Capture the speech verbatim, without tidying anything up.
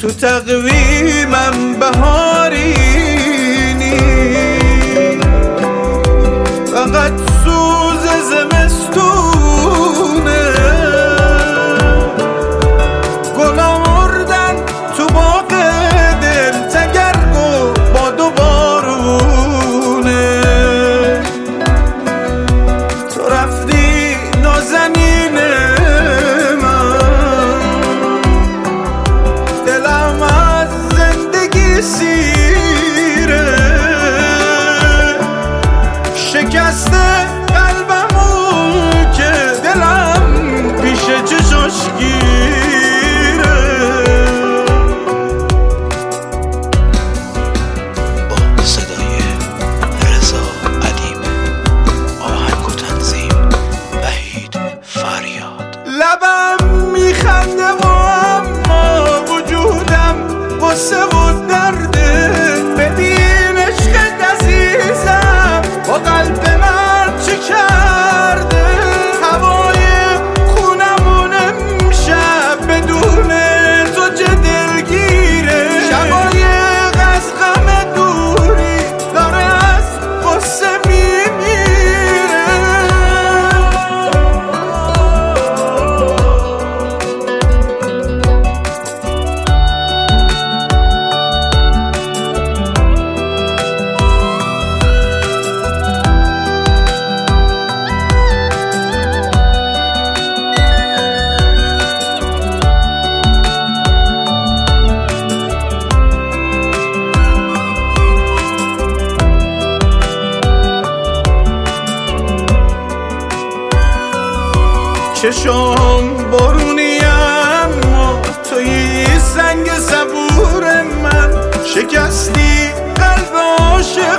تو تقویمم بهارینی، فقط سوز زمستونه، گلا مردن تو باغ دل، تگرگ و باد و بارونه. تو رفتی نازنین من، دلم از زندگی سیره، شکسته قلبمو که دلم پیش چشاش گیره. با صدای رضا ادیب، آهنگ و تنظیم وحید فریاد. لبم میخنده و اما وجودم غصه و درده. ببین عشق عزیزم با قلب من چه کرده. هوای خونمون امشب بدون تو چه دلگیره. شبای از غم دوری داره از غصه میمیره. چشام بارونی اما توی سنگ صبور من، شکستی قلب عاشق